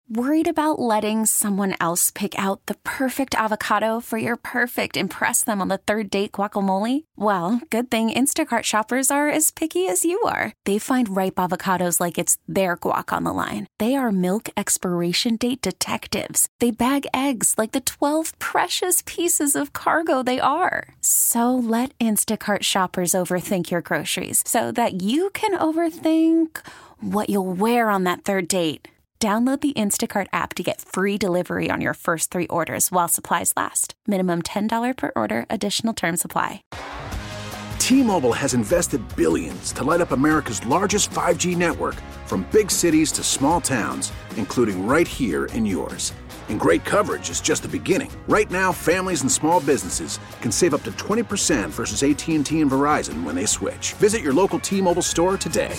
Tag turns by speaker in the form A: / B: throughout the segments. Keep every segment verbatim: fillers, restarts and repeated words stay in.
A: Worried about letting someone else pick out the perfect avocado for your perfect impress them on the third date guacamole? Well, good thing Instacart shoppers are as picky as you are. They find ripe avocados like it's their guac on the line. They are milk expiration date detectives. They bag eggs like the twelve precious pieces of cargo they are. So let Instacart shoppers overthink your groceries so that you can overthink what you'll wear on that third date. Download the Instacart app to get free delivery on your first three orders while supplies last. Minimum ten dollars per order. Additional terms apply.
B: T-Mobile has invested billions to light up America's largest five G network, from big cities to small towns, including right here in yours. And great coverage is just the beginning. Right now, families and small businesses can save up to twenty percent versus A T and T and Verizon when they switch. Visit your local T-Mobile store today.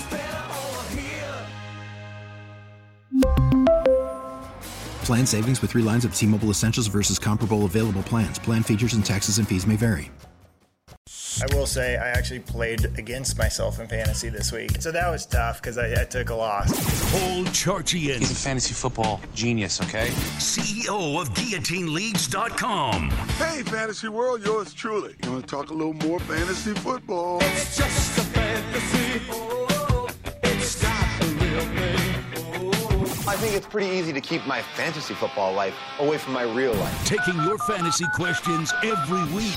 C: Plan savings with three lines of T-Mobile Essentials versus comparable available plans. Plan features and taxes and fees may vary.
D: I will say I actually played against myself in fantasy this week. So that was tough because I, I took a loss.
E: Paul Charchian.
F: He's a fantasy football genius, okay?
E: C E O of Guillotine Leagues dot com.
G: Hey, Fantasy World, yours truly. You want to talk a little more fantasy football?
H: It's just a fantasy. Oh, it's not the real thing.
I: I think it's pretty easy to keep my fantasy football life away from my real life.
E: Taking your fantasy questions every week.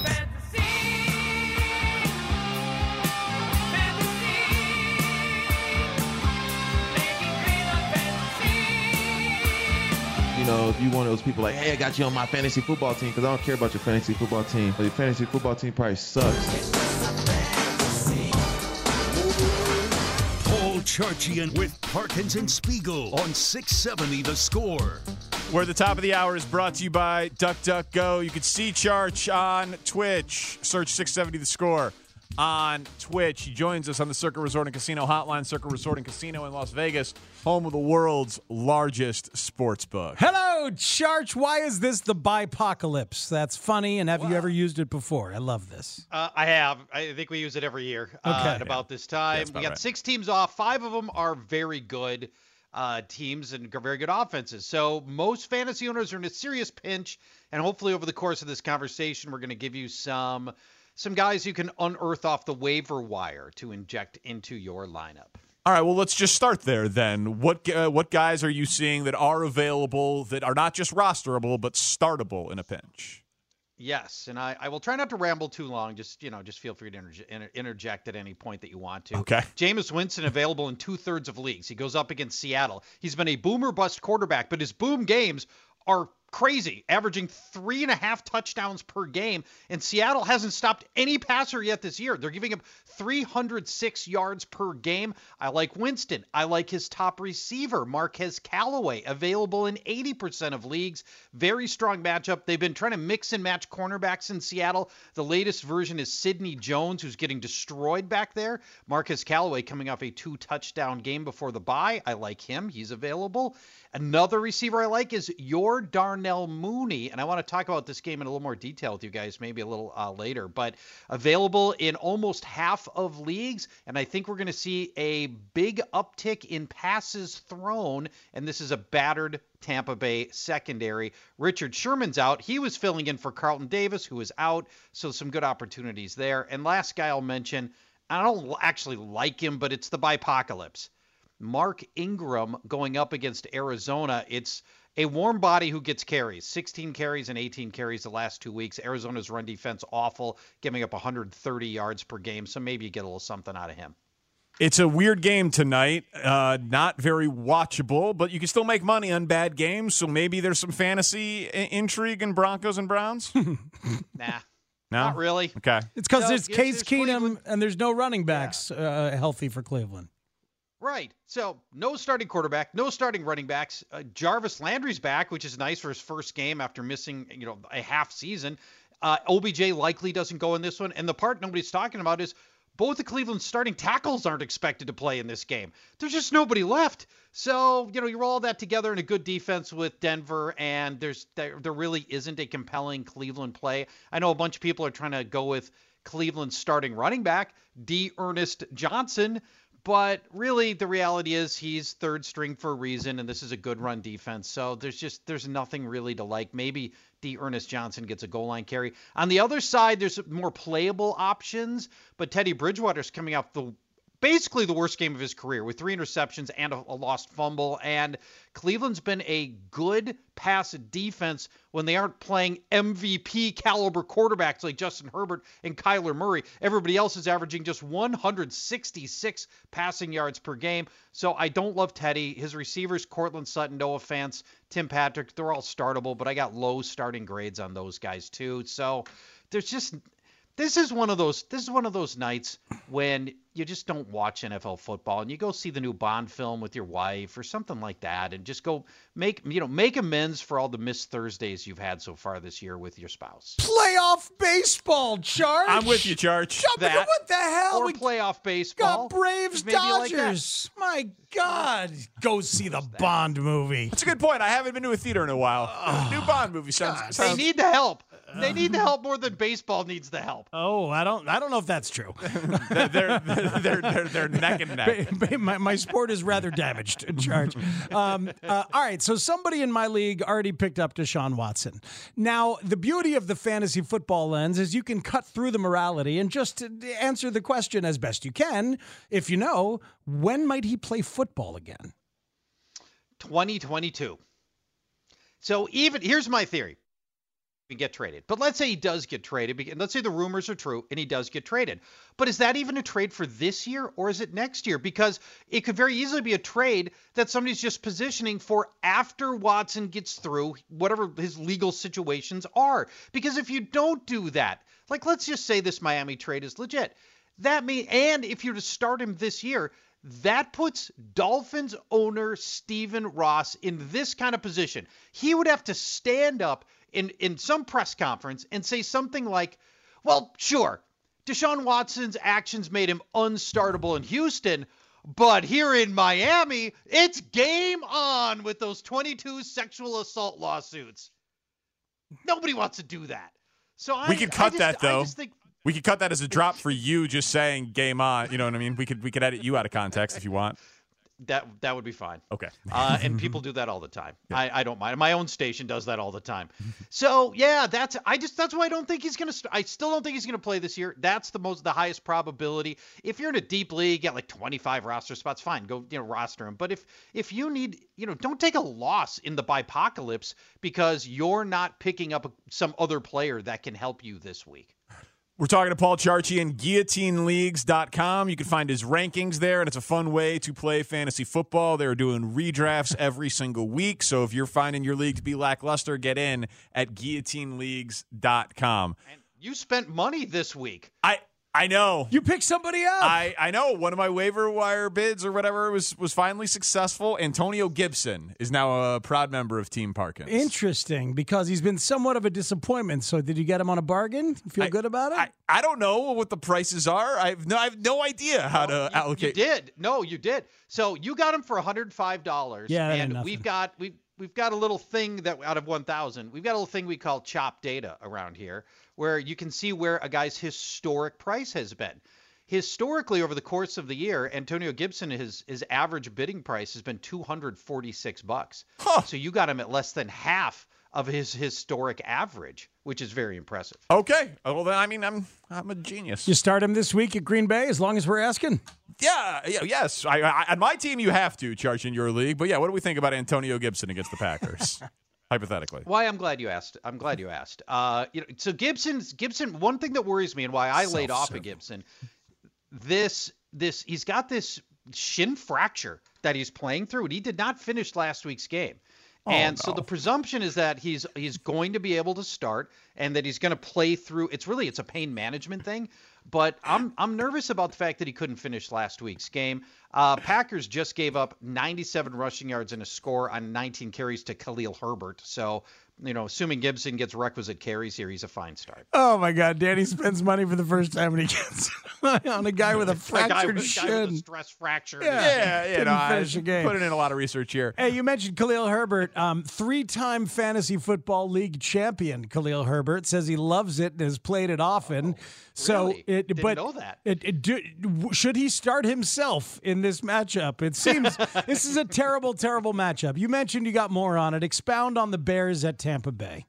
J: You know, if you one of those people like, hey, I got you on my fantasy football team, because I don't care about your fantasy football team. But your fantasy football team probably sucks.
E: Paul Charchian with Parkins and Spiegel on six seventy The Score.
K: Where the top of the hour is brought to you by DuckDuckGo. You can see Charch on Twitch. Search six seventy The Score on Twitch. He joins us on the Circa Resort and Casino Hotline. Circa Resort and Casino in Las Vegas, home of the world's largest sports book.
L: Hello, Charch. Why is this the bipocalypse? That's funny, and have wow. you ever used it before? I love this.
M: Uh, I have. I think we use it every year uh,
L: okay.
M: at about this time.
K: Yeah, about
M: we got
K: right.
M: six teams off. Five of them are very good uh, teams and very good offenses. So most fantasy owners are in a serious pinch, and hopefully over the course of this conversation, we're going to give you some some guys you can unearth off the waiver wire to inject into your lineup.
K: All right, well, let's just start there then. What uh, what guys are you seeing that are available, that are not just rosterable, but startable in a pinch?
M: Yes, and I, I will try not to ramble too long. Just, you know, just feel free to interje- inter- interject at any point that you want to.
K: Okay.
M: Jameis Winston available in two-thirds of leagues. He goes up against Seattle. He's been a boomer-bust quarterback, but his boom games are crazy, averaging three and a half touchdowns per game. And Seattle hasn't stopped any passer yet this year. They're giving up three hundred six yards per game. I like Winston. I like his top receiver, Marquez Callaway, available in eighty percent of leagues. Very strong matchup. They've been trying to mix and match cornerbacks in Seattle. The latest version is Sidney Jones, who's getting destroyed back there. Marquez Callaway coming off a two touchdown game before the bye. I like him. He's available. Another receiver I like is your Darnell Mooney, and I want to talk about this game in a little more detail with you guys maybe a little uh, later, but available in almost half of leagues, and I think we're going to see a big uptick in passes thrown, and this is a battered Tampa Bay secondary. Richard Sherman's out. He was filling in for Carlton Davis, who is out, so some good opportunities there. And last guy I'll mention, I don't actually like him, but it's the bipocalypse. Mark Ingram going up against Arizona. It's a warm body who gets carries, sixteen carries and eighteen carries the last two weeks. Arizona's run defense awful, giving up one hundred thirty yards per game. So maybe you get a little something out of him.
K: It's a weird game tonight. Uh, not very watchable, but you can still make money on bad games. So maybe there's some fantasy I- intrigue in Broncos and Browns.
M: Nah.
K: No?
M: Not really.
K: Okay.
L: It's because
M: So,
L: it's
M: yes,
L: Case
M: there's
L: Keenum
M: Cleveland.
L: and there's no running backs uh, healthy for Cleveland.
M: Right. So no starting quarterback, no starting running backs. Uh, Jarvis Landry's back, which is nice for his first game after missing, you know, a half season. Uh, O B J likely doesn't go in this one. And the part nobody's talking about is both the Cleveland starting tackles aren't expected to play in this game. There's just nobody left. So, you know, you roll that together in a good defense with Denver, and there's there, there really isn't a compelling Cleveland play. I know a bunch of people are trying to go with Cleveland's starting running back, D. Ernest Johnson. But really, the reality is he's third string for a reason, and this is a good run defense. So there's just there's nothing really to like. Maybe D. Ernest Johnson gets a goal line carry. On the other side, there's more playable options, but Teddy Bridgewater's coming off the basically the worst game of his career with three interceptions and a, a lost fumble. And Cleveland's been a good pass defense when they aren't playing M V P caliber quarterbacks like Justin Herbert and Kyler Murray. Everybody else is averaging just one hundred sixty-six passing yards per game. So I don't love Teddy. His receivers, Cortland Sutton, Noah Fant, Tim Patrick, they're all startable, but I got low starting grades on those guys too. So there's just This is one of those this is one of those nights when you just don't watch N F L football and you go see the new Bond film with your wife or something like that and just go make you know make amends for all the missed Thursdays you've had so far this year with your spouse.
L: Playoff baseball, Charge.
K: I'm with you, Charge.
L: That, what the hell?
M: Or
L: we
M: playoff baseball.
L: got Braves Dodgers. Like My God. Go see the Bond movie.
K: That's a good point. I haven't been to a theater in a while.
L: Oh,
K: new Bond movie sounds,
M: They
K: sounds
M: need the help. They need the help more than baseball needs the help.
L: Oh, I don't I don't know if that's true.
K: they're, they're, they're, they're, they're neck and neck.
L: my, my sport is rather damaged, in Charge. Um, uh, all right, so somebody in my league already picked up Deshaun Watson. Now, the beauty of the fantasy football lens is you can cut through the morality and just answer the question as best you can. If you know, when might he play football again?
M: twenty twenty-two. So even here's my theory. Get traded. But let's say he does get traded. And let's say the rumors are true and he does get traded. But is that even a trade for this year or is it next year? Because it could very easily be a trade that somebody's just positioning for after Watson gets through whatever his legal situations are. Because if you don't do that, like let's just say this Miami trade is legit. That mean, and if you're to start him this year, that puts Dolphins owner Stephen Ross in this kind of position. He would have to stand up in, in some press conference and say something like, well, sure, Deshaun Watson's actions made him unstartable in Houston, but here in Miami, it's game on with those twenty-two sexual assault lawsuits. Nobody wants to do that. So I,
K: we could cut
M: I just,
K: that, though.
M: I just think,
K: We could cut that as a drop for you just saying game on. You know what I mean? We could we could edit you out of context if you want.
M: That that would be fine.
K: Okay.
M: uh, and people do that all the time. Yeah. I, I don't mind. My own station does that all the time. So yeah, that's I just that's why I don't think he's gonna. St- I still don't think he's gonna play this year. That's the most the highest probability. If you're in a deep league, get like twenty-five roster spots, fine, go you know roster him. But if if you need you know don't take a loss in the bipocalypse because you're not picking up a, some other player that can help you this week.
K: We're talking to Paul Charchian, guillotine leagues dot com. You can find his rankings there, and it's a fun way to play fantasy football. They're doing redrafts every single week, so if you're finding your league to be lackluster, get in at guillotine leagues dot com.
M: And you spent money this week.
K: I I know.
L: You picked somebody up.
K: I, I know. One of my waiver wire bids or whatever was, was finally successful. Antonio Gibson is now a proud member of Team Parkins.
L: Interesting, because he's been somewhat of a disappointment. So did you get him on a bargain? Feel
K: I,
L: good about it?
K: I, I don't know what the prices are. I have no, I have no idea how
M: no,
K: to
M: you,
K: allocate.
M: You did. No, you did. So you got him for one hundred five dollars.
L: Yeah,
M: and we've got we've we've got a little thing that out of one thousand, we've got a little thing we call chop data around here, where you can see where a guy's historic price has been. Historically, over the course of the year, Antonio Gibson, his his average bidding price has been two hundred forty-six bucks.
K: Huh.
M: So you got him at less than half of his historic average, which is very impressive.
K: Okay. Well, then, I mean, I'm I'm a genius.
L: You start him this week at Green Bay, as long as we're asking?
K: Yeah, yeah yes. I, I, on my team, you have to charge in your league. But, yeah, what do we think about Antonio Gibson against the Packers? Hypothetically.
M: Why I'm glad you asked. I'm glad you asked. Uh, you know, so Gibson's Gibson. One thing that worries me and why I laid off of Gibson, this this he's got this shin fracture that he's playing through, and he did not finish last week's game.
K: Oh,
M: and
K: no.
M: so the presumption is that he's he's going to be able to start and that he's going to play through. It's really it's a pain management thing, but I'm I'm nervous about the fact that he couldn't finish last week's game. Uh, Packers just gave up ninety-seven rushing yards and a score on nineteen carries to Khalil Herbert. So, you know, assuming Gibson gets requisite carries here, he's a fine start.
L: Oh, my God. Danny spends money for the first time and he gets on a guy with a fractured
M: a guy with,
L: shin.
M: A guy with a stress fracture.
L: Yeah,
K: yeah, yeah.
L: Didn't
K: No,
L: finish
K: I
L: the game.
K: putting in a lot of research here.
L: Hey, you mentioned Khalil Herbert, um, three-time Fantasy Football League champion. Khalil Herbert says he loves it and has played it often.
M: Oh,
L: so
M: really?
L: It,
M: Didn't
L: but
M: know that.
L: It, it, do, should he start himself in this matchup? It seems this is a terrible, terrible matchup. You mentioned you got more on it. Expound on the Bears at Tampa Bay.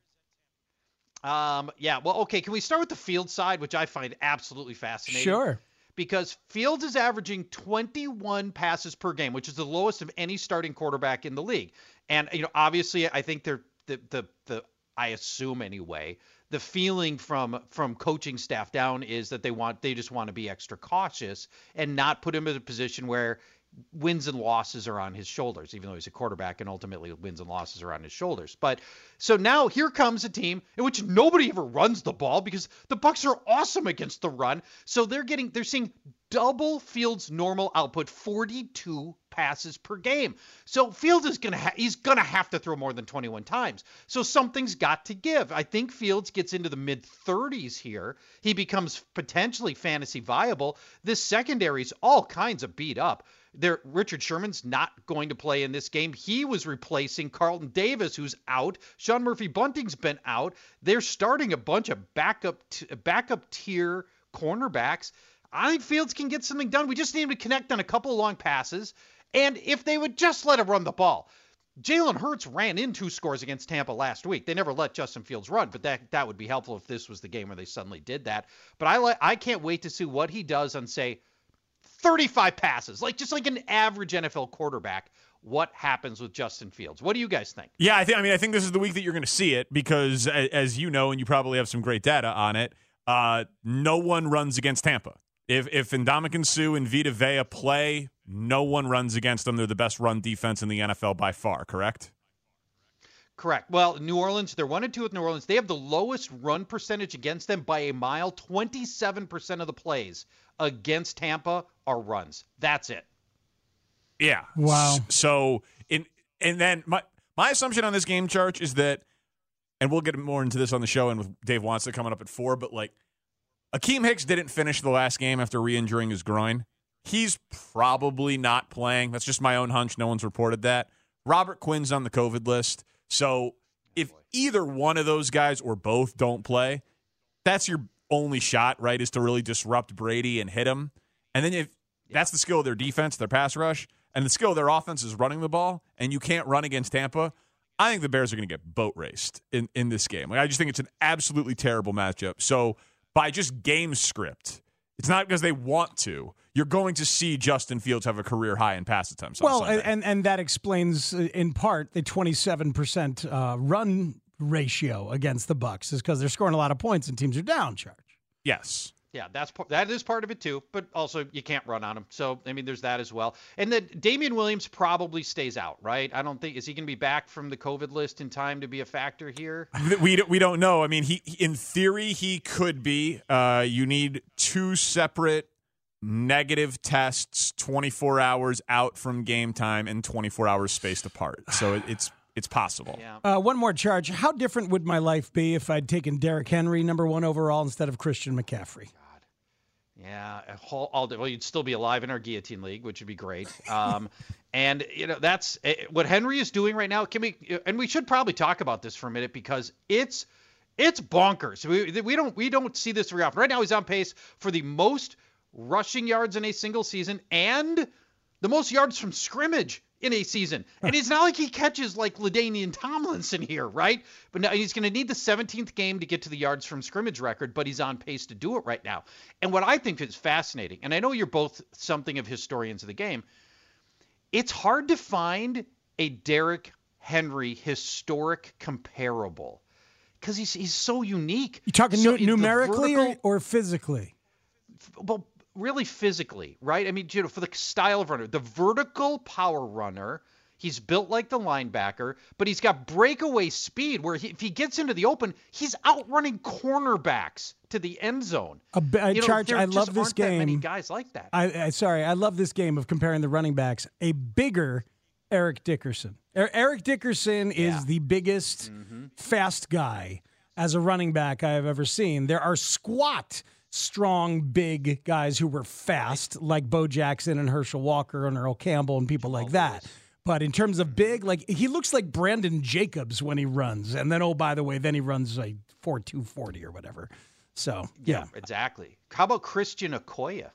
M: Um, yeah, well, okay, can we start with the Fields side, which I find absolutely fascinating?
L: Sure.
M: Because Fields is averaging twenty-one passes per game, which is the lowest of any starting quarterback in the league. And, you know, obviously, I think they're the, the, the, I assume anyway, the feeling from from coaching staff down is that they want they just want to be extra cautious and not put him in a position where wins and losses are on his shoulders, even though he's a quarterback and ultimately wins and losses are on his shoulders. But so now here comes a team in which nobody ever runs the ball because the Bucs are awesome against the run. So they're getting they're seeing double Fields' normal output, forty-two passes per game. So Fields is gonna ha- he's gonna have to throw more than twenty-one times. So something's got to give. I think Fields gets into the mid thirties here. He becomes potentially fantasy viable. This secondary's all kinds of beat up. There, Richard Sherman's not going to play in this game. He was replacing Carlton Davis, who's out. Sean Murphy-Bunting's been out. They're starting a bunch of backup t- backup tier cornerbacks. I think Fields can get something done. We just need him to connect on a couple of long passes. And if they would just let him run the ball. Jalen Hurts ran in two scores against Tampa last week. They never let Justin Fields run, but that that would be helpful if this was the game where they suddenly did that. But I li- I can't wait to see what he does on, say, thirty-five passes, like just like an average N F L quarterback. What happens with Justin Fields? What do you guys think?
K: Yeah, I think. I mean, I think this is the week that you're going to see it because, as you know, and you probably have some great data on it, uh, no one runs against Tampa. If if Ndamukong Suh and Vita Vea play, no one runs against them. They're the best run defense in the N F L by far. Correct?
M: Correct. Well, New Orleans, they're one and two with New Orleans. They have the lowest run percentage against them by a mile. twenty-seven percent of the plays against Tampa are runs. That's it.
K: Yeah.
L: Wow.
K: So, in and then my my assumption on this game, Church, is that, and we'll get more into this on the show and with Dave Wantz coming up at four, but like Akeem Hicks didn't finish the last game after re-injuring his groin. He's probably not playing. That's just my own hunch. No one's reported that. Robert Quinn's on the COVID list. So if either one of those guys or both don't play, that's your only shot, right, is to really disrupt Brady and hit him. And then if that's the skill of their defense, their pass rush, and the skill of their offense is running the ball, and you can't run against Tampa, I think the Bears are going to get boat raced in, in this game. Like, I just think it's an absolutely terrible matchup. So by just game script, it's not because they want to. You're going to see Justin Fields have a career high in pass attempts. On
L: well,
K: Sunday.
L: and and that explains uh, in part the twenty-seven percent uh, run ratio against the Bucs is because they're scoring a lot of points and teams are down. Charge.
K: Yes.
M: Yeah, that's that is part of it too, but also you can't run on him. So I mean, there's that as well. And then Damian Williams probably stays out, right? I don't think is he going to be back from the COVID list in time to be a factor here.
K: We we don't know. I mean, he in theory he could be. Uh, you need two separate negative tests, twenty-four hours out from game time, and twenty-four hours spaced apart. So it, it's it's possible.
M: Yeah.
L: Uh, one more charge. How different would my life be if I'd taken Derrick Henry number one overall instead of Christian McCaffrey?
M: Yeah, a whole, all day. Well, you'd still be alive in our guillotine league, which would be great. Um, and you know that's uh, what Henry is doing right now. Can we? And we should probably talk about this for a minute because it's it's bonkers. We we don't we don't see this very often. Right now, he's on pace for the most rushing yards in a single season and the most yards from scrimmage in a season. And it's not like he catches like LaDainian Tomlinson here, right? But now he's going to need the seventeenth game to get to the yards from scrimmage record, but he's on pace to do it right now. And what I think is fascinating, and I know you're both something of historians of the game, it's hard to find a Derrick Henry historic comparable because he's he's so unique.
L: You talking
M: so,
L: nu- numerically
M: vertical,
L: or, or physically?
M: Well, really physically, right? I mean, you know, for the style of runner, the vertical power runner, he's built like the linebacker, but he's got breakaway speed where he, if he gets into the open, he's outrunning cornerbacks to the end zone.
L: A, a
M: you know,
L: charge.
M: there
L: I
M: just
L: love this
M: aren't
L: game.
M: That many guys like that.
L: I, I sorry, I love this game of comparing the running backs. A bigger Eric Dickerson. Er, Eric Dickerson is
M: Yeah.
L: the biggest
M: Mm-hmm.
L: fast guy as a running back I have ever seen. There are squat, strong, big guys who were fast, like Bo Jackson and Herschel Walker and Earl Campbell and people like that. But in terms of big, like he looks like Brandon Jacobs when he runs. And then, oh, by the way, then he runs like four two forty or whatever. So yeah,
M: yeah exactly. How about Christian Okoye?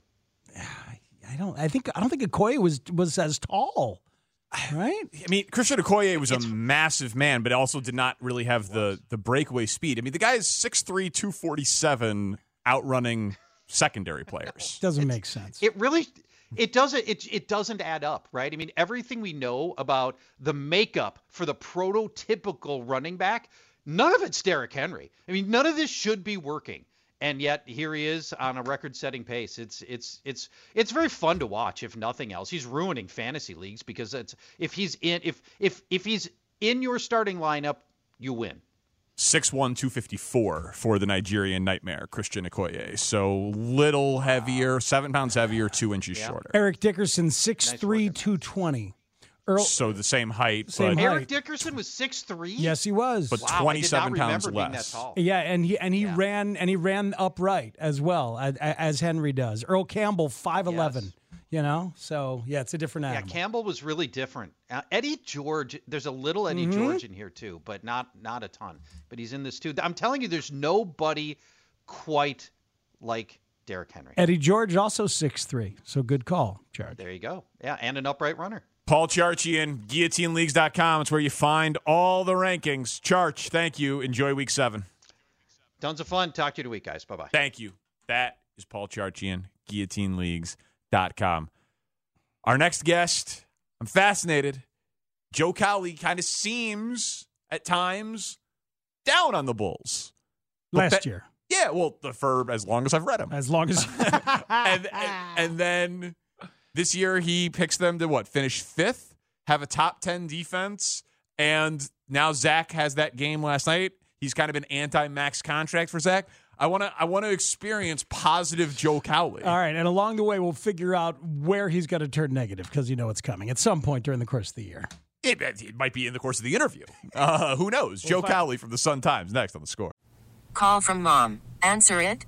L: I don't. I think I don't think Okoye was was as tall. Right?
K: I mean, Christian Okoye was it's, a massive man, but also did not really have the the breakaway speed. I mean, the guy is six three, two forty-seven, outrunning secondary players.
L: Doesn't
M: it's,
L: make sense.
M: It really, it doesn't, it, it doesn't add up, right? I mean, everything we know about the makeup for the prototypical running back, none of it's Derrick Henry. I mean, none of this should be working. And yet here he is on a record-setting pace. It's it's it's it's very fun to watch, if nothing else. He's ruining fantasy leagues because it's if he's in if if if he's in your starting lineup, you win.
K: six one, two fifty-four for the Nigerian Nightmare, Christian Okoye. So little heavier, seven pounds heavier, two inches yeah. shorter.
L: Eric Dickerson, six three, nice two twenty.
K: Earl, so the same height.
L: Same
K: but
L: height.
M: Eric Dickerson was six three?
L: Yes, he was.
K: But
M: wow,
K: twenty-seven
M: I did not
K: pounds
M: remember
K: less.
M: Being that tall.
L: Yeah, and he and he
M: yeah.
L: ran and he ran upright as well as, as Henry does. Earl Campbell, five eleven. Yes. You know, so yeah, it's a different animal.
M: Yeah, Campbell was really different. Uh, Eddie George, there's a little Eddie mm-hmm. George in here too, but not not a ton. But he's in this too. I'm telling you, there's nobody quite like Derrick Henry.
L: Eddie George also six three, so good call, George.
M: There you go. Yeah, and an upright runner.
K: Paul Charchian, guillotine leagues dot com. It's where you find all the rankings. Charch, thank you. Enjoy week seven.
M: Tons of fun. Talk to you in a week, guys. Bye-bye.
K: Thank you. That is Paul Charchian, guillotine leagues dot com. Our next guest, I'm fascinated. Joe Cowley kind of seems, at times, down on the Bulls.
L: Last
K: that,
L: year.
K: Yeah, well, the, for as long as I've read him.
L: As long as...
K: and, and, and then... This year, he picks them to, what, finish fifth, have a top ten defense, and now Zach has that game last night. He's kind of an anti-max contract for Zach. I want to I want to experience positive Joe Cowley.
L: All right, and along the way, we'll figure out where he's got to turn negative because you know it's coming at some point during the course of the year.
K: It, it might be in the course of the interview. Uh, who knows? We'll Joe find- Cowley from the Sun-Times next on The Score.
N: Call from mom. Answer it.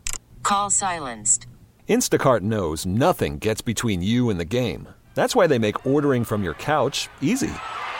N: Call silenced.
O: Instacart knows nothing gets between you and the game. That's why they make ordering from your couch easy.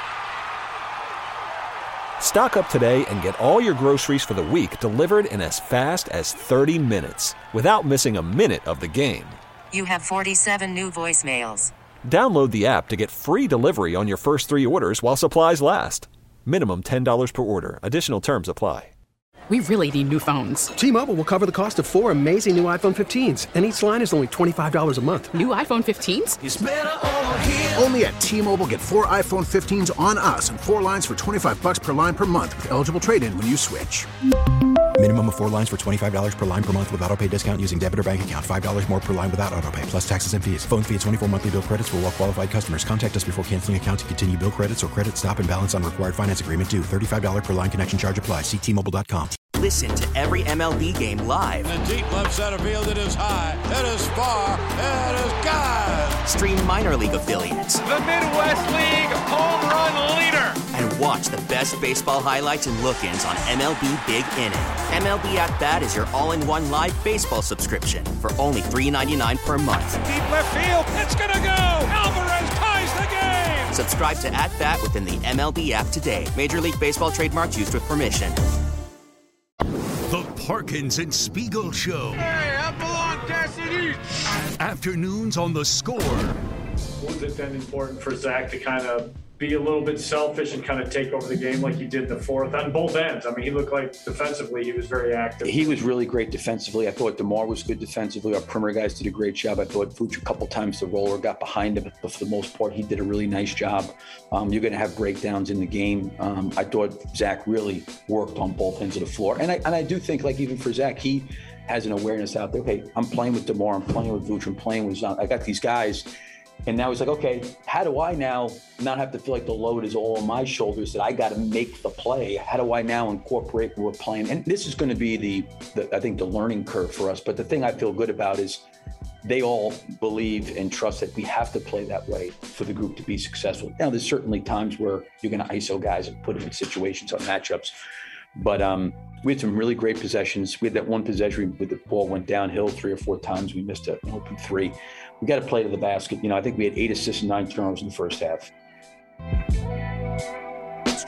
O: Stock up today and get all your groceries for the week delivered in as fast as thirty minutes without missing a minute of the game.
N: You have forty-seven new voicemails.
O: Download the app to get free delivery on your first three orders while supplies last. Minimum ten dollars per order. Additional terms apply.
P: We really need new phones.
Q: T-Mobile will cover the cost of four amazing new iPhone fifteens, and each line is only twenty-five dollars a month.
P: New iPhone fifteens?
B: It's better over here. Only at T-Mobile, get four iPhone fifteens on us and four lines for twenty-five dollars per line per month with eligible trade-in when you switch.
C: Minimum of four lines for twenty-five dollars per line per month with autopay discount using debit or bank account. five dollars more per line without autopay, plus taxes and fees. Phone fee at twenty-four monthly bill credits for well-qualified customers. Contact us before canceling account to continue bill credits or credit stop and balance on required finance agreement due. thirty-five dollars per line connection charge applies. See T Mobile dot com.
R: Listen to every M L B game live.
H: In the deep left center field, it is high, it is far, it is gone.
R: Stream minor league affiliates.
H: The Midwest League home run leader.
R: And watch the best baseball highlights and look-ins on M L B Big Inning. M L B At Bat is your all-in-one live baseball subscription for only three dollars and ninety-nine cents per month.
H: Deep left field, it's gonna go. Alvarez ties the game.
R: Subscribe to At Bat within the M L B app today. Major League Baseball trademarks used with permission.
E: The Parkins and Spiegel Show.
H: Hey, I belong Cassidy.
E: Afternoons on The Score.
S: Was it then important for Zach to kind of be a little bit selfish and kind of take over the game like he did in the fourth on both ends? I mean, he looked like defensively he was very active.
T: He was really great defensively. I thought DeMar was good defensively. Our perimeter guys did a great job. I thought Vooch a couple times the roller got behind him, but for the most part, he did a really nice job. Um, you're going to have breakdowns in the game. Um, I thought Zach really worked on both ends of the floor. And I, and I do think, like, even for Zach, he has an awareness out there. Okay, I'm playing with DeMar, I'm playing with Vooch, I'm playing with Zion. I got these guys. And now he's like, okay, how do I now not have to feel like the load is all on my shoulders, that I got to make the play? How do I now incorporate what we're playing? And this is going to be the, the, I think, the learning curve for us. But the thing I feel good about is they all believe and trust that we have to play that way for the group to be successful. Now, there's certainly times where you're going to I S O guys and put them in situations on matchups. But um, we had some really great possessions. We had that one possession where the ball went downhill three or four times. We missed an open three. We got to play to the basket. You know, I think we had eight assists and nine turnovers in the first half.
K: It's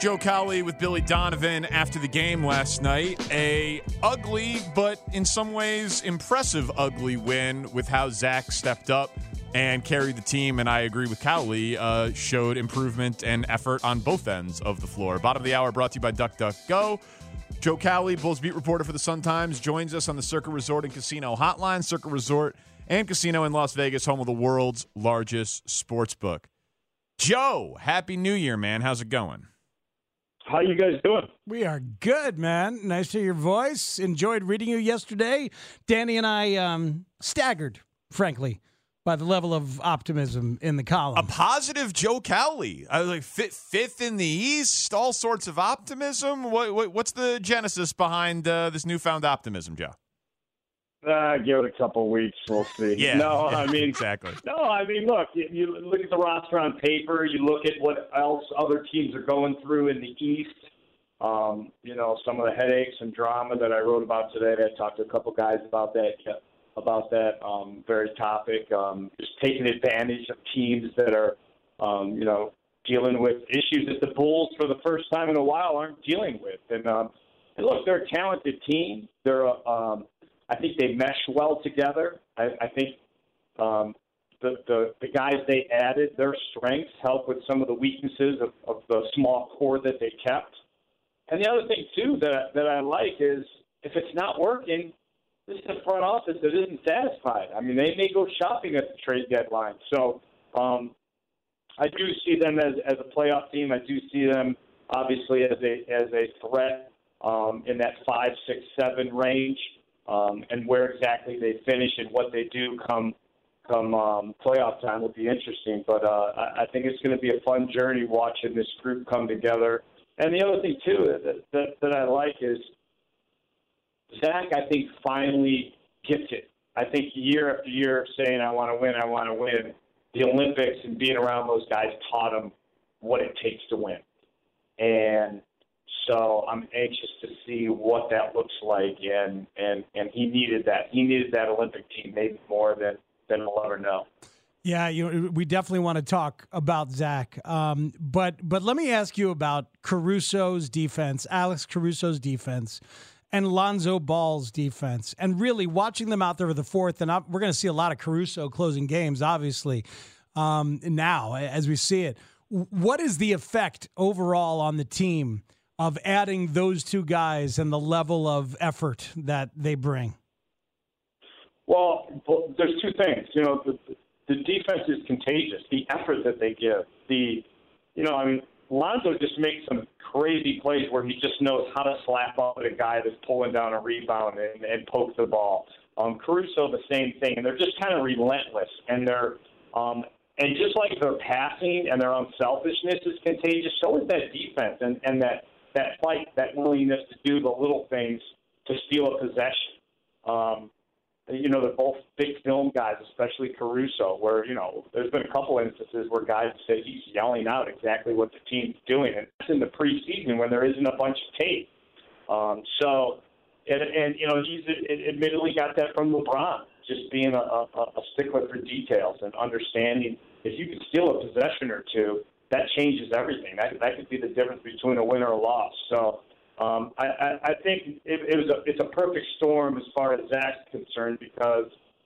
K: Joe Cowley with Billy Donovan after the game last night. A ugly, but in some ways impressive ugly win with how Zach stepped up and carried the team, and I agree with Cowley, uh, showed improvement and effort on both ends of the floor. Bottom of the hour brought to you by DuckDuckGo. Joe Cowley, Bulls beat reporter for the Sun-Times, joins us on the Circa Resort and Casino Hotline. Circa Resort and Casino in Las Vegas, home of the world's largest sports book. Joe, Happy New Year, man. How's it going?
U: How you guys doing?
L: We are good, man. Nice to hear your voice. Enjoyed reading you yesterday. Danny and I um, staggered, frankly, by the level of optimism in the column.
K: A positive Joe Cowley. I was like fifth, fifth in the East, all sorts of optimism. What, what, what's the genesis behind uh, this newfound optimism, Joe?
U: Uh, give it a couple weeks, we'll see.
K: Yeah,
U: no,
K: yeah,
U: I mean
K: exactly.
U: No, I mean, look, you, you look at the roster on paper. You look at what else other teams are going through in the East. Um, you know, some of the headaches and drama that I wrote about today. I talked to a couple guys about that. About that um, very topic. Um, just taking advantage of teams that are, um, you know, dealing with issues that the Bulls, for the first time in a while, aren't dealing with. And, um, and look, they're a talented team. They're a um, I think they mesh well together. I, I think um, the, the the guys they added, their strengths help with some of the weaknesses of, of the small core that they kept. And the other thing, too, that, that I like is if it's not working, this is a front office that isn't satisfied. I mean, they may go shopping at the trade deadline. So um, I do see them as, as a playoff team. I do see them, obviously, as a, as a threat um, in that five, six, seven range. Um, and where exactly they finish and what they do come come um, playoff time will be interesting. But uh, I, I think it's going to be a fun journey watching this group come together. And the other thing, too, that, that, that I like is Zach, I think, finally gets it. I think year after year saying, I want to win, I want to win, the Olympics and being around those guys taught him what it takes to win. And so I'm anxious to see what that looks like, and, and, and he needed that. He needed that Olympic team maybe more than, than we'll ever know.
L: Yeah, you, we definitely want to talk about Zach. Um, but but let me ask you about Caruso's defense, Alex Caruso's defense, and Lonzo Ball's defense. And really watching them out there for the fourth, and we're going to see a lot of Caruso closing games, obviously, um, now as we see it. What is the effect overall on the team of adding those two guys and the level of effort that they bring?
U: Well, there's two things. You know, the, the defense is contagious. The effort that they give. The, you know, I mean, Lonzo just makes some crazy plays where he just knows how to slap up at a guy that's pulling down a rebound and, and poke the ball. Um, Caruso, the same thing. And they're just kind of relentless. And they're um, and just like their passing and their unselfishness is contagious, so is that defense and, and that, that fight, that willingness to do the little things to steal a possession. Um, you know, they're both big film guys, especially Caruso, where, you know, there's been a couple instances where guys say he's yelling out exactly what the team's doing. And that's in the preseason when there isn't a bunch of tape. Um, so, and, and, you know, he's admittedly got that from LeBron, just being a, a, a stickler for details and understanding if you can steal a possession or two, that changes everything. That that could be the difference between a win or a loss. So um, I, I, I think it, it was a it's a perfect storm as far as Zach's concerned because,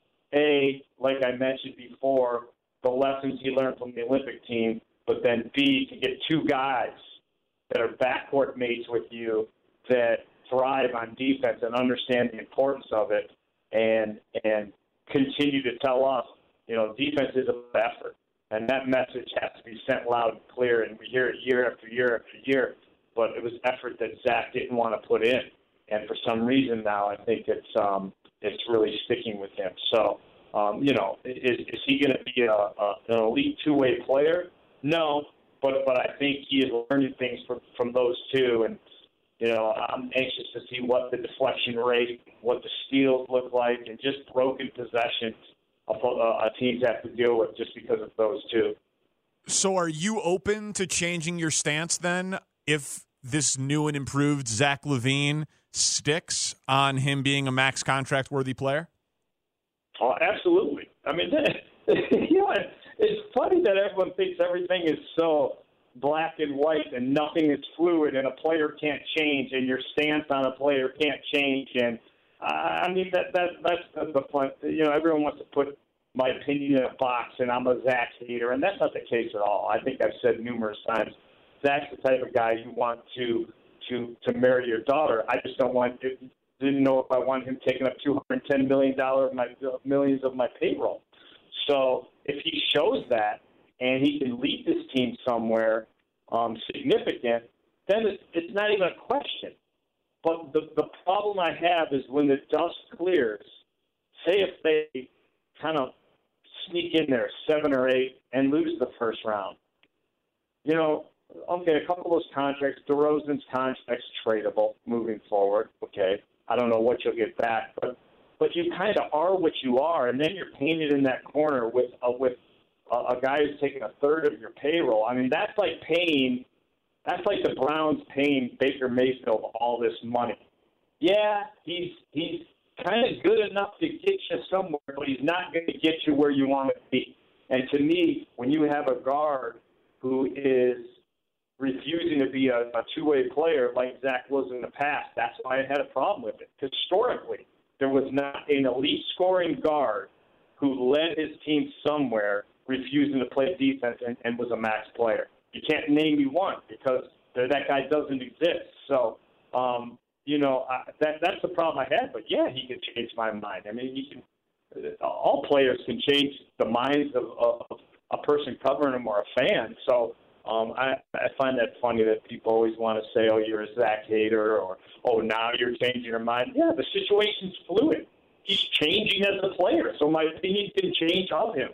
U: A, like I mentioned before, the lessons he learned from the Olympic team, but then B, to get two guys that are backcourt mates with you that thrive on defense and understand the importance of it and and continue to tell us, you know, defense is an effort. And that message has to be sent loud and clear, and we hear it year after year after year. But it was effort that Zach didn't want to put in, and for some reason now I think it's um, it's really sticking with him. So, um, you know, is, is he going to be a, a, an elite two-way player? No, but but I think he is learning things from from those two, and you know, I'm anxious to see what the deflection rate, what the steals look like, and just broken possessions a, a teams have to deal with just because of those two.
K: So are you open to changing your stance then if this new and improved Zach LaVine sticks on him being a max contract worthy player?
U: Oh, absolutely. I mean, you know, it's funny that everyone thinks everything is so black and white and nothing is fluid and a player can't change and your stance on a player can't change. And uh, I mean, that, that that's the fun. You know, everyone wants to put my opinion in a box and I'm a Zach hater, and that's not the case at all. I think I've said numerous times, Zach's the type of guy you want to to to marry your daughter. I just don't want to, didn't know if I want him taking up two hundred ten million dollars of my millions of my payroll. So if he shows that and he can lead this team somewhere um, significant, then it's, it's not even a question. But the, the problem I have is when the dust clears, say if they kind of sneak in there seven or eight and lose the first round. You know, okay, a couple of those contracts, DeRozan's contract's tradable moving forward. Okay, I don't know what you'll get back, but but you kind of are what you are, and then you're painted in that corner with a, with a, a guy who's taking a third of your payroll. I mean, that's like paying, that's like the Browns paying Baker Mayfield all this money. Yeah, he's he's kind of good enough to get you somewhere, but he's not going to get you where you want to be. And to me, when you have a guard who is refusing to be a, a two-way player like Zach was in the past, that's why I had a problem with it. Historically, there was not an elite scoring guard who led his team somewhere refusing to play defense and, and was a max player. You can't name me one because that guy doesn't exist. So, um, you know, I, that that's the problem I had. But, yeah, he can change my mind. I mean, he can, all players can change the minds of, of a person covering them or a fan. So um, I, I find that funny that people always want to say, oh, you're a Zach hater, or, oh, now you're changing your mind. Yeah, the situation's fluid. He's changing as a player, so my opinion can change of him.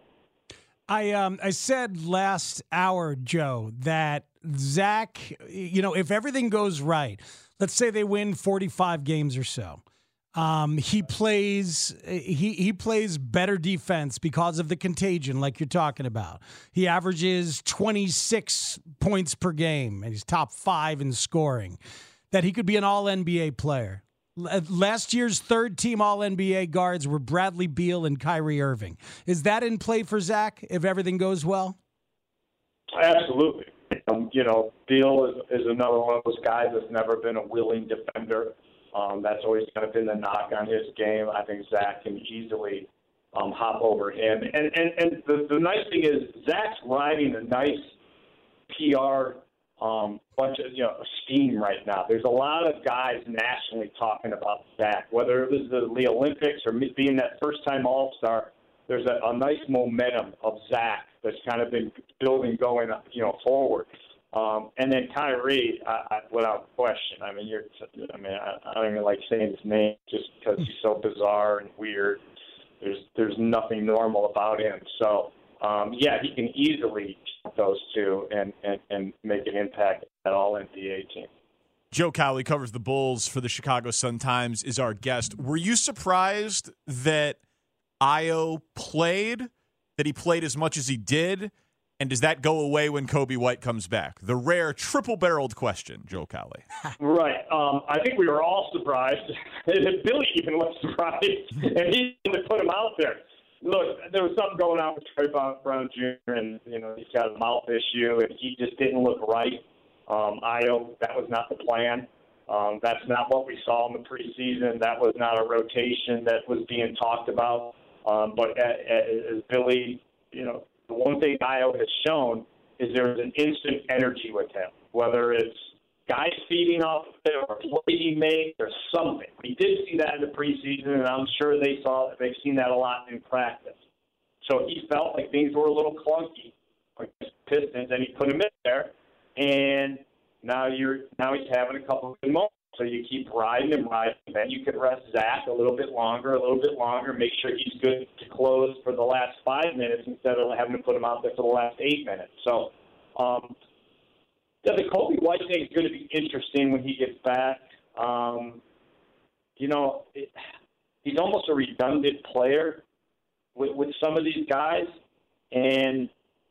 L: I um I said last hour, Joe, that Zach, you know, if everything goes right, let's say they win forty-five games or so, um, he plays he he plays better defense because of the contagion, like you're talking about. He averages twenty-six points per game, and he's top five in scoring. That he could be an all N B A player. Last year's third-team All N B A guards were Bradley Beal and Kyrie Irving. Is that in play for Zach if everything goes well?
U: Absolutely. Um, you know, Beal is, is another one of those guys that's never been a willing defender. Um, that's always kind of been the knock on his game. I think Zach can easily um, hop over him. And and, and the, the nice thing is Zach's riding a nice P R Um, bunch of, you know, steam right now. There's a lot of guys nationally talking about Zach, whether it was the, the Olympics or being that first-time All-Star. There's a, a nice momentum of Zach that's kind of been building, going, you know, forward. Um, and then Kyrie, I, I, without question. I mean, you're. I mean, I, I don't even like saying his name just because he's so bizarre and weird. There's there's nothing normal about him. So. Um, yeah, he can easily those two and, and, and make an impact at all N B A team.
K: Joe Cowley covers the Bulls for the Chicago Sun-Times, is our guest. Were you surprised that Ayo played, that he played as much as he did? And does that go away when Coby White comes back? The rare triple-barreled question, Joe Cowley.
U: Right. Um, I think we were all surprised. Billy even was surprised, and he didn't put him out there. Look, there was something going on with Trey Brown Junior, and, you know, he's got a mouth issue, and he just didn't look right. Um, Ayo, that was not the plan. Um, that's not what we saw in the preseason. That was not a rotation that was being talked about. Um, but as, as Billy, you know, the one thing Ayo has shown is there's an instant energy with him, whether it's guys feeding off of it or a play he made or something. We did see that in the preseason, and I'm sure they saw they've seen that a lot in practice. So he felt like things were a little clunky, like Pistons, and he put him in there. And now you're now he's having a couple of good moments. So you keep riding him, riding him. Then you can rest Zach a little bit longer, a little bit longer, make sure he's good to close for the last five minutes instead of having to put him out there for the last eight minutes. So. Um, Yeah, the Coby White thing is going to be interesting when he gets back. Um, you know, it, he's almost a redundant player with, with some of these guys. And,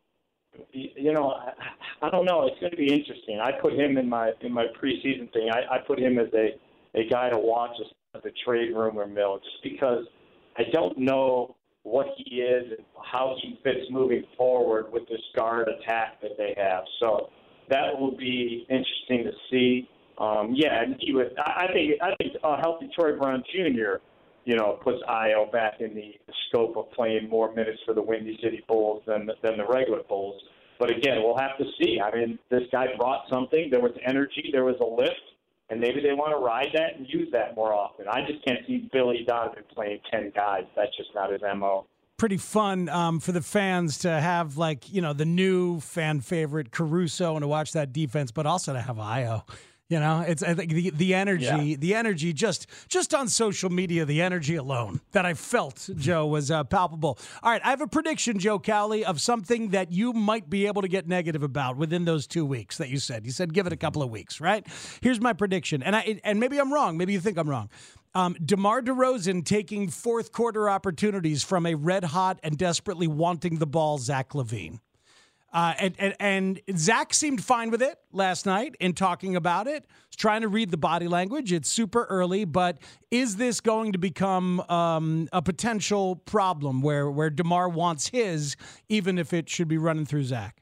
U: you know, I, I don't know. It's going to be interesting. I put him in my in my preseason thing. I, I put him as a, a guy to watch at the trade rumor mill just because I don't know what he is and how he fits moving forward with this guard attack that they have. So that will be interesting to see. Um, yeah, and he was. I, I think. I think a healthy Troy Brown Junior, you know, puts Ayo back in the scope of playing more minutes for the Windy City Bulls than than the regular Bulls. But again, we'll have to see. I mean, this guy brought something. There was energy. There was a lift. And maybe they want to ride that and use that more often. I just can't see Billy Donovan playing ten guys. That's just not his M O.
L: Pretty fun um, for the fans to have, like, you know, the new fan favorite Caruso and to watch that defense, but also to have Ayo. You know, it's I think the the energy, yeah. the energy just just on social media, the energy alone that I felt, Joe, was uh, palpable. All right, I have a prediction, Joe Cowley, of something that you might be able to get negative about within those two weeks that you said. You said give it a couple of weeks, right? Here's my prediction, and I and maybe I'm wrong. Maybe you think I'm wrong. Um, DeMar DeRozan taking fourth quarter opportunities from a red hot and desperately wanting the ball Zach LaVine. Uh, and, and and Zach seemed fine with it last night in talking about it. He's trying to read the body language. It's super early, but is this going to become um, a potential problem where, where DeMar wants his, even if it should be running through Zach?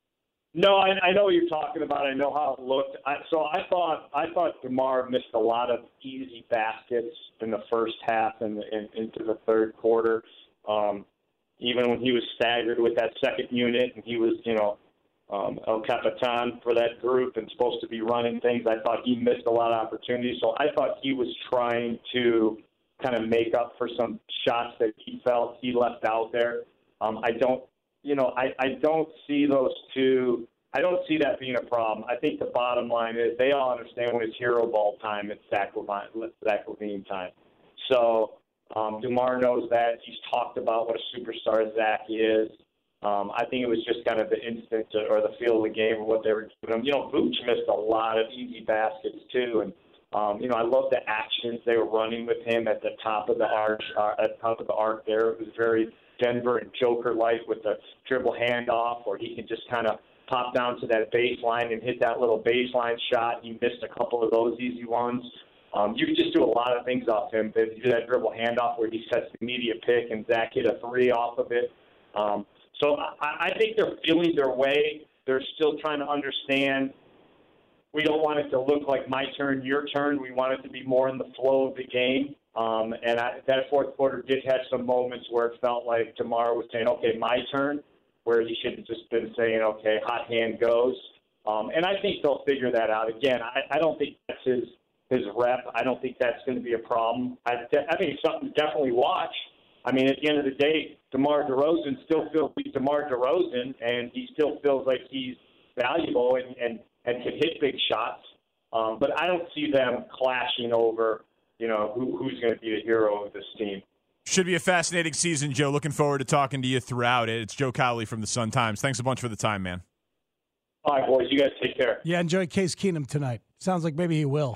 U: No, I, I know what you're talking about. I know how it looked. I, so I thought I thought DeMar missed a lot of easy baskets in the first half and, and into the third quarter. Um, Even when he was staggered with that second unit and he was, you know, um, El Capitan for that group and supposed to be running things, I thought he missed a lot of opportunities. So I thought he was trying to kind of make up for some shots that he felt he left out there. Um, I don't, you know, I, I don't see those two. I don't see that being a problem. I think the bottom line is they all understand when it's hero ball time, it's Zach LaVine, Zach LaVine time. So, Um, DeMar knows that. He's talked about what a superstar Zach is. Um, I think it was just kind of the instinct or the feel of the game or what they were giving him. You know, Vooch missed a lot of easy baskets too, and um, you know, I love the actions they were running with him at the top of the arch, uh, at the top of the arc. There, it was very Denver and Joker-like with the dribble handoff, or he can just kind of pop down to that baseline and hit that little baseline shot. He missed a couple of those easy ones. Um, you can just do a lot of things off him. But you do that dribble handoff where he sets the immediate pick and Zach hit a three off of it. Um, so I, I think they're feeling their way. They're still trying to understand. We don't want it to look like my turn, your turn. We want it to be more in the flow of the game. Um, and I, that fourth quarter did have some moments where it felt like DeMar was saying, okay, my turn, where he should have just been saying, okay, hot hand goes. Um, and I think they'll figure that out. Again, I, I don't think that's his – his rep. I don't think that's going to be a problem. I, I think it's something to definitely watch. I mean, at the end of the day, DeMar DeRozan still feels like DeMar DeRozan, and he still feels like he's valuable and, and, and can hit big shots. Um, but I don't see them clashing over, you know, who, who's going to be the hero of this team.
K: Should be a fascinating season, Joe. Looking forward to talking to you throughout it. It's Joe Cowley from the Sun-Times. Thanks a bunch for the time, man.
U: All right, boys. You guys take care.
L: Yeah, enjoy Case Keenum tonight. Sounds like maybe he will.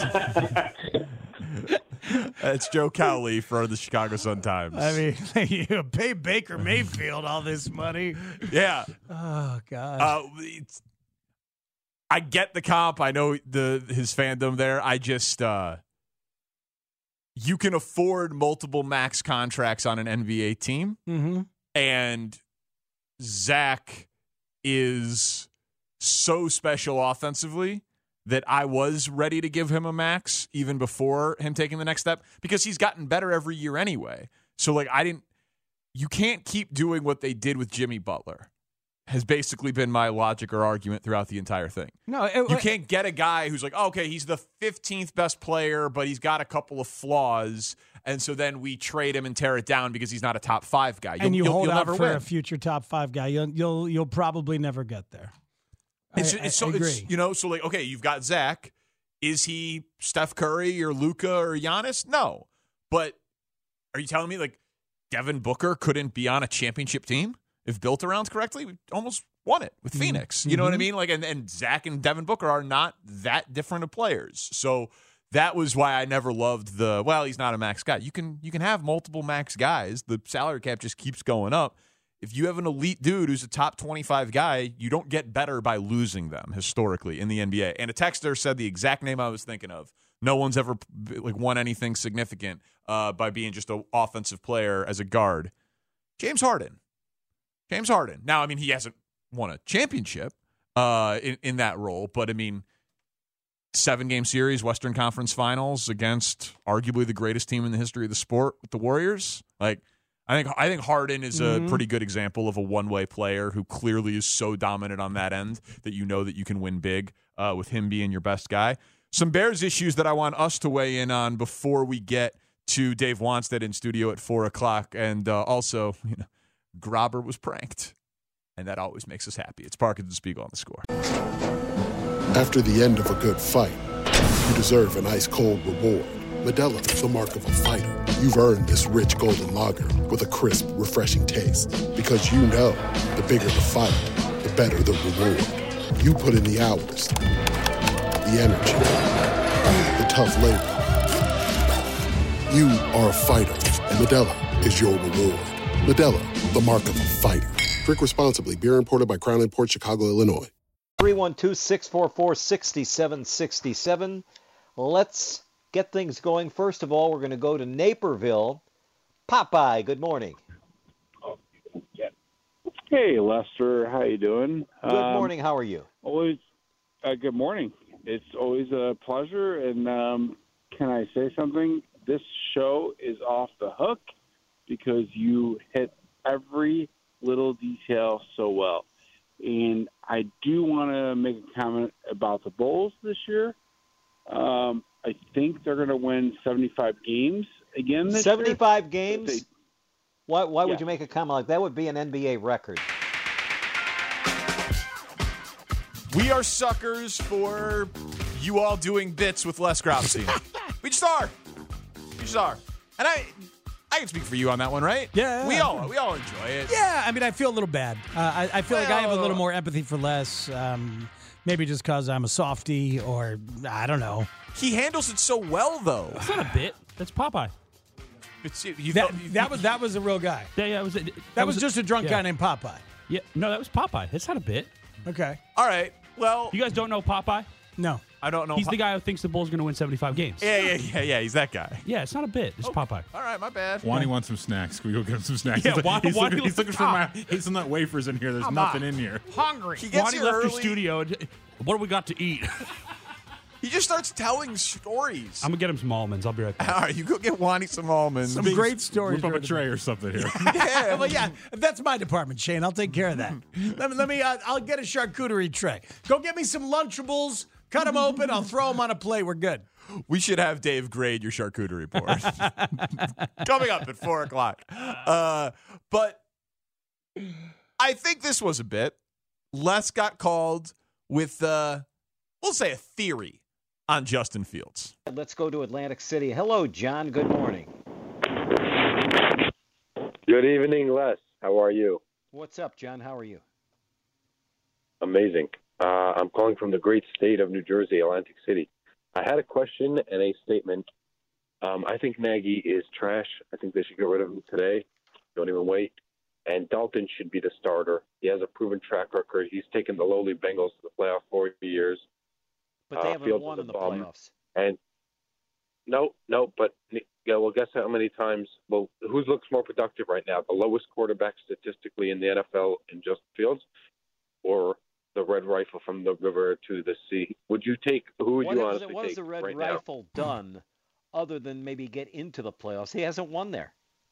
K: It's Joe Cowley for the Chicago Sun-Times.
L: I mean, you pay Baker Mayfield all this money.
K: Yeah.
L: Oh, God.
K: Uh, it's, I get the comp. I know the his fandom there. I just uh, you can afford multiple max contracts on an N B A team,
L: mm-hmm.
K: and Zach is so special offensively that I was ready to give him a max even before him taking the next step because he's gotten better every year anyway. So, like, I didn't – you can't keep doing what they did with Jimmy Butler has basically been my logic or argument throughout the entire thing.
L: No, it,
K: You can't get a guy who's like, oh, okay, he's the fifteenth best player, but he's got a couple of flaws, and so then we trade him and tear it down because he's not a top five guy. You'll,
L: and you
K: you'll,
L: hold
K: you'll
L: out
K: never
L: for
K: win.
L: a future top five guy. You'll, you'll, you'll probably never get there.
K: It's,
L: I,
K: it's so
L: I agree.
K: It's, you know, so like, okay, you've got Zach. Is he Steph Curry or Luka or Giannis? No. But are you telling me like Devin Booker couldn't be on a championship team if built around correctly? We almost won it with Phoenix. You know
L: Mm-hmm.
K: what I mean? Like, and, and Zach and Devin Booker are not that different of players. So that was why I never loved the, well, he's not a max guy. You can you can have multiple max guys. The salary cap just keeps going up. If you have an elite dude who's a top twenty-five guy, you don't get better by losing them historically in the N B A. And a texter said the exact name I was thinking of. No one's ever like won anything significant uh, by being just an offensive player as a guard James Harden. James Harden. Now, I mean, he hasn't won a championship uh, in, in that role, but I mean, seven-game series, Western Conference Finals against arguably the greatest team in the history of the sport with the Warriors. Like, I think I think Harden is a
L: Mm-hmm.
K: pretty good example of a one-way player who clearly is so dominant on that end that you know that you can win big uh, with him being your best guy. Some Bears issues that I want us to weigh in on before we get to Dave Wanstead in studio at four o'clock. And uh, also, you know, Grobber was pranked, and that always makes us happy. It's Parkinson Spiegel on The Score.
A: After the end of a good fight, you deserve an ice-cold reward. Modelo is the mark of a fighter. You've earned this rich golden lager with a crisp, refreshing taste. Because you know, the bigger the fight, the better the reward. You put in the hours, the energy, the tough labor. You are a fighter, and Modelo is your reward. Modelo, the mark of a fighter. Drink responsibly. Beer imported by Crown Imports, Chicago, Illinois.
V: three one two, six four four, six seven six seven. Let's get things going. First of all, we're going to go to Naperville. Popeye, good morning.
W: Hey, Lester. How you doing?
V: Good morning. How are you?
W: Always. Uh, good morning. It's always a pleasure. And um, can I say something? This show is off the hook because you hit every little detail so well. And I do want to make a comment about the Bulls this year. Um, I think they're going to win seventy-five games again this
V: seventy-five
W: year.
V: games?
W: They,
V: why why
W: yeah.
V: would you make a comment like that? That would be an N B A record.
K: We are suckers for you all doing bits with Les Grobstein. We just are. We just are. And I I can speak for you on that one, right?
L: Yeah.
K: We all we all enjoy it.
L: Yeah, I mean, I feel a little bad. Uh, I, I feel like I have a
K: Well-
L: little more empathy for Les. Um, maybe just because I'm a softie, or I don't know.
K: He handles it so well, though.
X: It's not a bit. That's Popeye.
K: It's, you
L: That,
K: thought-
L: that was that was a real guy.
X: Yeah, yeah, it was, that,
L: That was just a drunk
X: yeah.
L: guy named Popeye.
X: Yeah, no, that was Popeye. That's not a bit.
L: Okay.
K: All right. Well,
X: You guys don't know Popeye?
L: No.
K: I don't know.
X: He's
K: Pop-
X: the guy who thinks the Bulls are going to win seventy-five games.
K: Yeah, yeah, yeah, yeah. He's that guy.
X: Yeah, it's not a bit. It's Popeye.
K: All right, my bad.
Y: Wani wants some snacks. Can we go get him some snacks?
X: Yeah,
Y: he's,
X: Wani-
Y: he's
X: Wani
Y: looking, he's looking
X: looks
Y: for my.
X: up.
Y: Hey, some nut wafers in here. There's
X: Come
Y: nothing
X: on.
Y: in here.
X: Hungry.
K: He gets
X: Wani
K: here
X: left the
K: early.
X: studio. And, what do we got to eat?
K: He just starts telling stories.
X: I'm going to get him some almonds. I'll be right back.
K: All right, you go get Wani some almonds.
L: Some great stories.
Y: Whip up a
L: during the-
Y: tray or something here.
L: Yeah, well, yeah, that's my department, Shane. I'll take care of that. let me, let me uh, I'll get a charcuterie tray. Go get me some Lunchables. Cut them open. I'll throw them on a plate. We're good.
K: We should have Dave grade your charcuterie board. Coming up at four o'clock. Uh, but I think this was a bit. Les got called with, uh, we'll say, a theory on Justin Fields.
V: Let's go to Atlantic City. Hello, John. Good morning.
Z: Good evening, Les. How are you?
V: What's up, John? How are you?
Z: Amazing. Uh, I'm calling from the great state of New Jersey, Atlantic City. I had a question and a statement. Um, I think Nagy is trash. I think they should get rid of him today. Don't even wait. And Dalton should be the starter. He has a proven track record. He's taken the lowly Bengals to the playoff for years.
V: But they
Z: Uh,
V: haven't
Z: Fields
V: won
Z: is
V: in
Z: a
V: the
Z: bum.
V: playoffs.
Z: And no, no, but yeah, well, guess how many times? Well, who looks more productive right now? The lowest quarterback statistically in the N F L in Justin Fields, or the Red Rifle from the river to the sea? Would you take? Who would
V: What
Z: you
V: has,
Z: honestly
V: what
Z: take
V: has the Red
Z: right now?
V: Rifle done other than maybe get into the playoffs? He hasn't won there.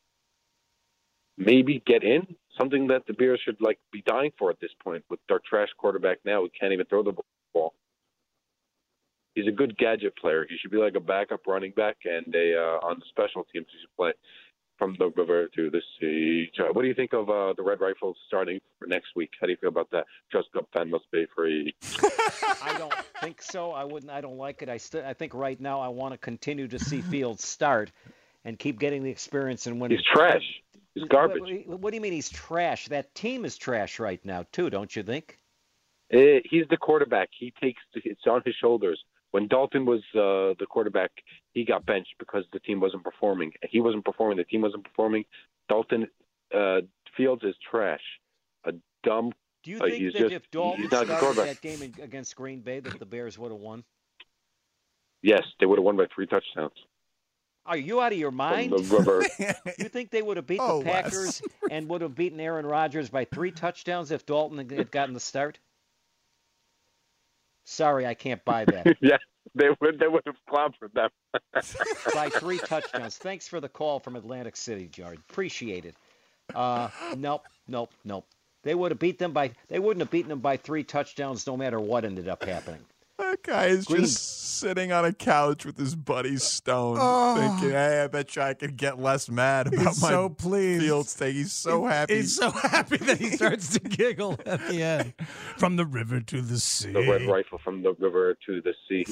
Z: Maybe get in, something that the Bears should like be dying for at this point. With their trash quarterback now, we can't even throw the ball. He's a good gadget player. He should be like a backup running back, and a uh, on the special teams he should play from the river to the sea. What do you think of uh, the Red Rifles starting for next week? How do you feel about that? Just Cup fan must be free.
V: I don't think so. I wouldn't. I don't like it. I still. I think right now I want to continue to see Fields start and keep getting the experience and winning.
Z: He's trash. He's garbage.
V: What, what do you mean he's trash? That team is trash right now too, don't you think?
Z: Eh, he's the quarterback. He takes it's on his shoulders. When Dalton was uh, the quarterback, he got benched because the team wasn't performing. He wasn't performing. The team wasn't performing. Dalton uh, Fields is trash. A dumb.
V: Do you
Z: uh,
V: think
Z: he's
V: that
Z: just,
V: if Dalton
Z: he's not a good
V: started
Z: quarterback.
V: that game in- against Green Bay, that the Bears would have won?
Z: Yes, they would have won by three touchdowns.
V: Are you out of your mind?
Z: the river.
V: You think they would have beat
K: Oh,
V: the Packers and would have beaten Aaron Rodgers by three touchdowns if Dalton had gotten the start? Sorry, I can't buy that.
Z: Yeah, they would. They would have clobbered them.
V: By three touchdowns. Thanks for the call from Atlantic City, Jared. Appreciate it. Uh, nope, nope, nope. They would have beat them by. They wouldn't have beaten them by three touchdowns, no matter what ended up happening.
K: That guy is
V: Green-
K: just sitting on a couch with his buddy Stone,
L: Oh.
K: thinking, "Hey, I bet you I could get less mad about
L: He's
K: my
L: so pleased.
K: Fields thing." He's so happy.
L: He's so happy that he starts to giggle at the end. From the river to the sea.
Z: The red rifle from the river to the sea.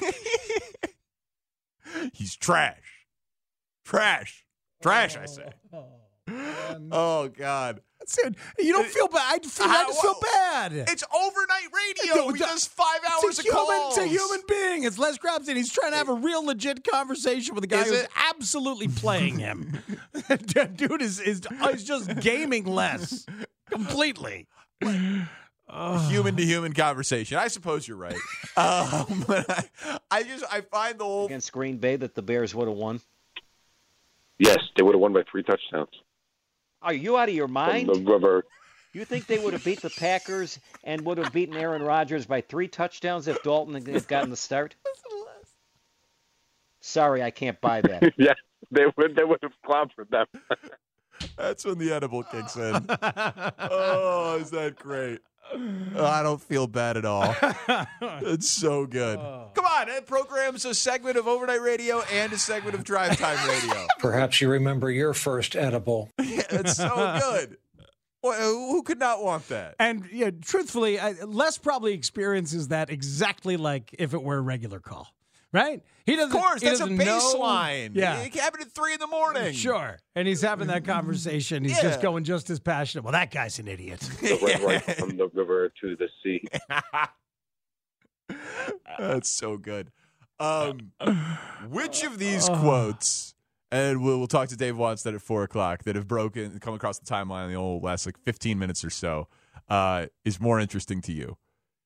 K: He's trash, trash, trash. I say. Oh God.
L: Dude, you don't feel bad. I feel, I just feel bad.
K: It's overnight radio. He does five hours
L: it's a
K: of
L: human,
K: calls.
L: It's a human being. It's Les Grabson. He's trying to have a real legit conversation with a guy
K: Is
L: who's
K: it?
L: absolutely playing him. Dude is, is, is just gaming Les. Completely.
K: Human to human conversation. I suppose you're right. Um, but I, I just I find the whole
V: Against Green Bay that the Bears would have won.
Z: Yes, they would have won by three touchdowns.
V: Are you out of your mind?
Z: From the river.
V: You think they would have beat the Packers and would have beaten Aaron Rodgers by three touchdowns if Dalton had gotten the start? Sorry, I can't buy that.
Z: Yeah, they would. They would have clobbered them.
K: That's when the edible kicks in. Oh, is that great? Oh, I don't feel bad at all. It's so good. Come on, it programs a segment of overnight radio and a segment of drive time radio.
D: Perhaps you remember your first edible.
K: Yeah, it's so good. Well, who could not want that?
L: And yeah, truthfully, I, Les probably experiences that exactly like if it were a regular call, right? He doesn't.
K: Of course,
L: he
K: that's a
L: doesn't know-
K: baseline.
L: Yeah,
K: It happened at three in the morning.
L: sure. And he's having that conversation. He's
K: Yeah.
L: just going just as passionate. Well, that guy's an idiot.
Z: The red rifle from the river to the sea.
K: That's so good. Um, which of these quotes, and we'll, we'll talk to Dave Wanstead at four o'clock, that have broken, come across the timeline in the old last like fifteen minutes or so, uh, is more interesting to you?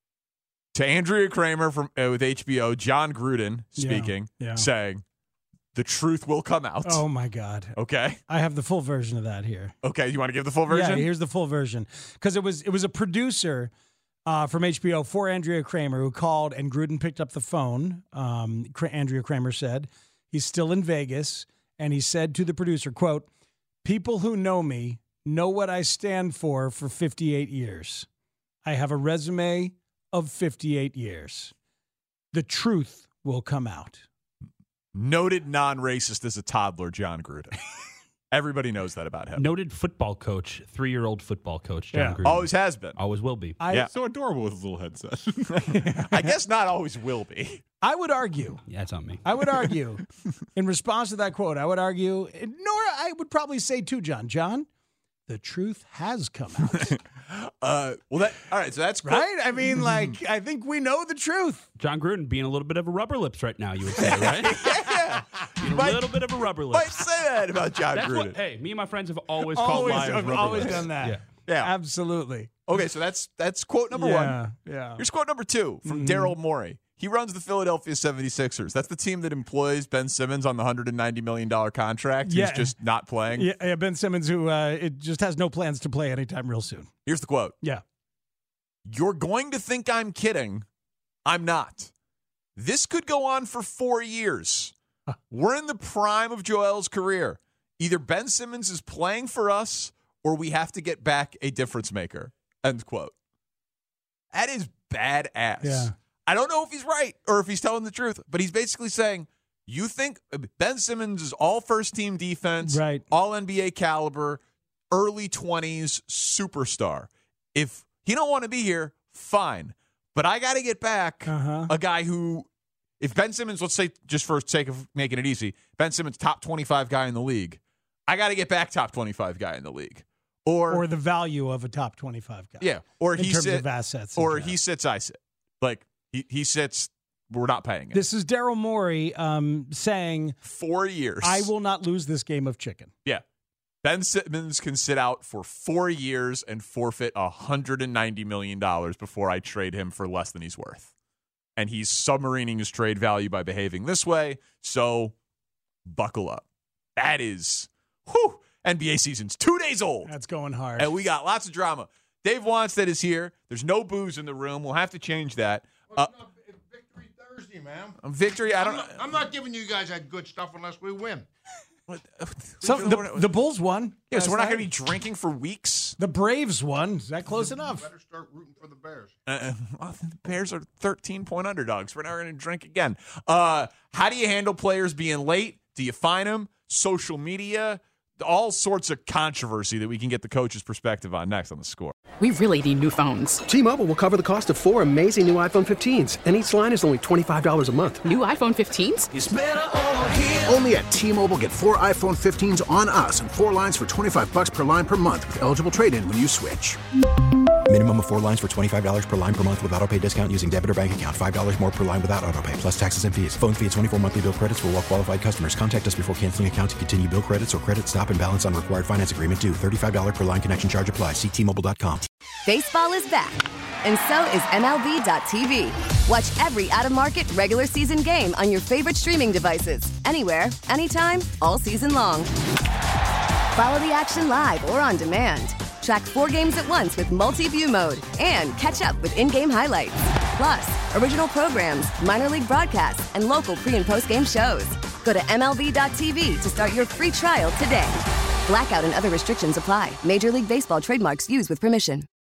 K: To Andrea Kramer from uh, with H B O, John Gruden speaking,
L: Yeah, yeah.
K: saying, "The truth will come out."
L: Oh my God.
K: Okay.
L: I have the full version of that here.
K: Okay. You want to give the full version?
L: Yeah, here's the full version. Because it was it was a producer uh, from H B O for Andrea Kramer who called, and Gruden picked up the phone. Um, Kra- Andrea Kramer said he's still in Vegas, and he said to the producer, quote, "People who know me know what I stand for for fifty-eight years. I have a resume of fifty-eight years. The truth will come out."
K: Noted non-racist as a toddler, John Gruden. Everybody knows that about him.
X: Noted football coach, three-year-old football coach, John
K: Yeah.
X: Gruden.
K: Always has been.
X: Always will be.
L: I,
K: Yeah.
Y: So adorable with his little headset.
K: I guess not always will be.
L: I would argue.
X: Yeah, it's on me.
L: I would argue, in response to that quote, I would argue, Nora, I would probably say too, John, John, the truth has come out.
K: Uh, well, that all right. So that's quote-
L: Right? I mean, like, I think we know the truth.
X: John Gruden being a little bit of a rubber lips right now, you would say, right?
K: yeah.
X: Being a
K: Might-
X: little bit of a rubber
K: Might
X: lips.
K: say that about John
X: That's
K: Gruden.
X: what, hey, me and my friends have always called
L: Always,
X: liars
L: I've
X: rubber
L: always
X: lips.
L: done that.
X: Yeah.
K: Yeah.
L: Absolutely.
K: Okay, so that's that's quote number
L: Yeah,
K: one.
L: yeah.
K: Here's quote number two from
L: Mhm.
K: Daryl Morey. He runs the Philadelphia seventy-sixers. That's the team that employs Ben Simmons on the one hundred ninety million dollars contract.
L: Yeah.
K: He's just not playing.
L: Yeah, yeah, Ben Simmons, who uh, it just has no plans to play anytime real soon.
K: Here's the quote.
L: Yeah.
K: You're going to think I'm kidding. I'm not. This could go on for four years. We're in the prime of Joel's career. Either Ben Simmons is playing for us or we have to get back a difference maker. End quote. That is badass.
L: Yeah.
K: I don't know if he's right or if he's telling the truth, but he's basically saying, you think Ben Simmons is all first team defense,
L: right?
K: All N B A caliber, early twenties superstar. If he don't want to be here, fine. But I got to get back
L: Uh-huh.
K: a guy who, if Ben Simmons, let's say just for sake of making it easy, Ben Simmons, top twenty-five guy in the league, I got to get back top twenty-five guy in the league. Or,
L: Or the value of a top twenty-five guy.
K: yeah, or
L: in
K: he
L: terms
K: sit,
L: of assets.
K: or
L: and
K: he sits, I sit. Like he, he sits, we're not paying him.
L: This is Daryl Morey um, saying,
K: Four years.
L: I will not lose this game of chicken.
K: Yeah. Ben Simmons can sit out for four years and forfeit one hundred ninety million dollars before I trade him for less than he's worth. And he's submarining his trade value by behaving this way. So buckle up. That is, whew, N B A season's two days old.
L: That's going hard.
K: And we got lots of drama. Dave Wanstead is here. There's no booze in the room. We'll have to change that. Uh,
F: It's Victory Thursday, man.
K: victory, I don't
F: I'm not, I'm not giving you guys that good stuff unless we win.
L: So the, the Bulls won.
K: Yeah, so we're not
L: last
K: going to be drinking for weeks.
L: The Braves won. Is that close enough?
F: Better start rooting for the Bears.
K: Uh, well, the Bears are thirteen-point underdogs. We're not going to drink again. Uh, how do you handle players being late? Do you fine them? Social media? All sorts of controversy that we can get the coach's perspective on next on The Score.
P: We really need new phones.
Q: T-Mobile will cover the cost of four amazing new iPhone fifteens, and each line is only twenty-five dollars a month.
P: New iPhone fifteens?
B: It's better over here. Only at T-Mobile, get four iPhone fifteens on us and four lines for twenty-five bucks per line per month with eligible trade-in when you switch.
C: Minimum of four lines for twenty-five dollars per line per month with autopay discount using debit or bank account. five dollars more per line without autopay, plus taxes and fees. Phone fee at twenty-four monthly bill credits for well-qualified customers. Contact us before canceling account to continue bill credits or credit stop and balance on required finance agreement due. thirty-five dollars per line connection charge applies. See T Mobile dot com.
G: Baseball is back, and so is M L B dot T V. Watch every out-of-market regular season game on your favorite streaming devices, anywhere, anytime, all season long. Follow the action live or on demand. Track four games at once with multi-view mode and catch up with in-game highlights. Plus, original programs, minor league broadcasts, and local pre- and post-game shows. Go to M L B dot T V to start your free trial today. Blackout and other restrictions apply. Major League Baseball trademarks used with permission.